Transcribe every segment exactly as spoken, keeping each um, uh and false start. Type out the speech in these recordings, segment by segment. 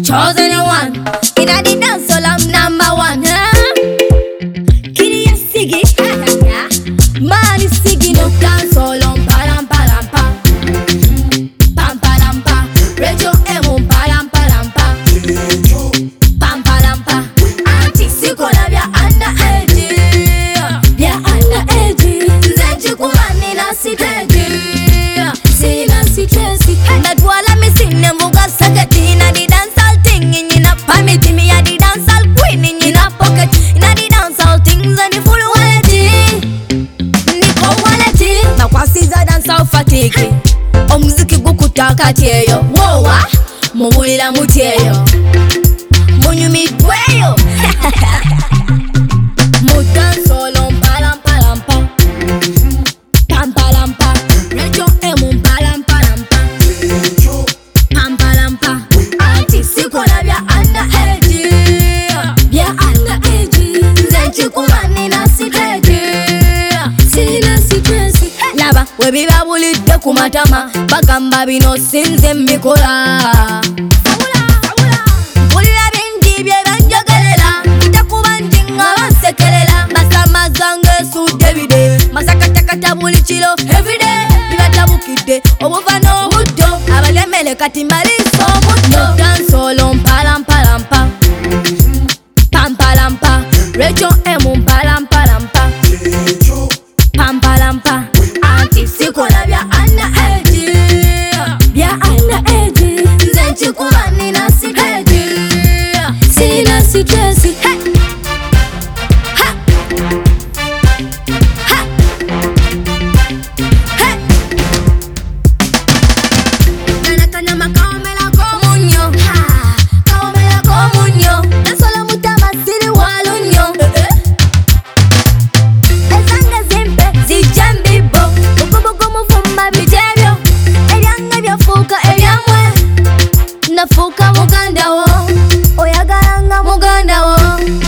chosen one. In a the dance all I'm number one, huh? Kitty a Siggy, man is Siggy no dance all on param param pa, pam param pa. Rachel Emo param param pa, pam param pa. Auntie Siko na vya under age, vya under age. Zenji kumani na siteji, sina sitesi. That wala me sinne muga sakati na di dance all thing in ina pamiti me a di dance all queen in ina pocket. Ina di dance all things and the full wallet. Niko wallet. Na kwa siza dance all fatigue. Omuziki gukutaka tieyo. Wowa, mubulila mutieyo. Munyumidweyo. Mudanso long palam palam pa, pam palam pa. Rachel Emo palam palam pa, pam palam pa. Auntie Siko na vya under age, vya under age. Zenji kumani na siteji, sina sitesi. Laba webi babulidde kumatama, bagamba bino sinze mbikola. Mpulira bingi bye banjogerera, ntakuba njinga bansekerera. Masamaza ng'esudde bide, masakatakata buli kiro everyday. Bibatabukidde obuva n'obuddo, abalemere kati mbaliisa omuddo. Dance all on palam palam pa, pam palam pa. Rachel Emo palam palam pa, pam palam pa. Auntie Siko na vya under age, vya under age. Zenji kumani na siteji, sina sitesi. Hey! Ha! Ha! Hey! Nana kanyama kaomela komunyo, ha! Kaomela komunyo. Nasola mutama siri walunyo. Ezange zimpe zijambibo, bugobugo muvumba bitebyo. Ebyange byafuuka ebyamwe, nafuuka muganda wo, oyagalanga muganda wo.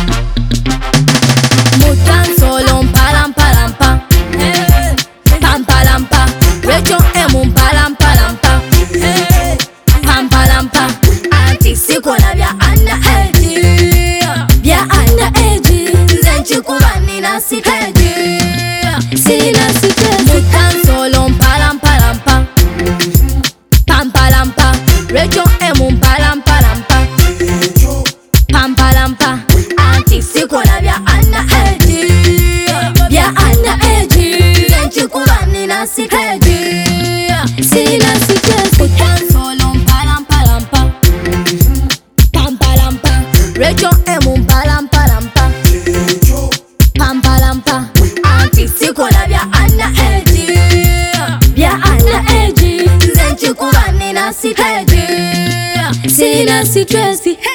Mudanso long palam palam pa, pam palam pa. Rachel Emo palam palam pa, pam palam pa. Auntie Siko na vya under age, vya under age. Zenji kumani na siteji, sina sitesi. Mudanso long palam palam pa, pam palam pa. Rachel Emo palam palam pa, pam palam pa. Auntie Siko na vya under age, vya under age. Zenji kumani na siteji, sina sitesi. Mudanso long palam palam pa, pam palam pa. Rachel Emo palam palam pa, pam palam pa. Auntie Siko na vya under age, vya under age. Zenji kumani na siteji, sina sitesi.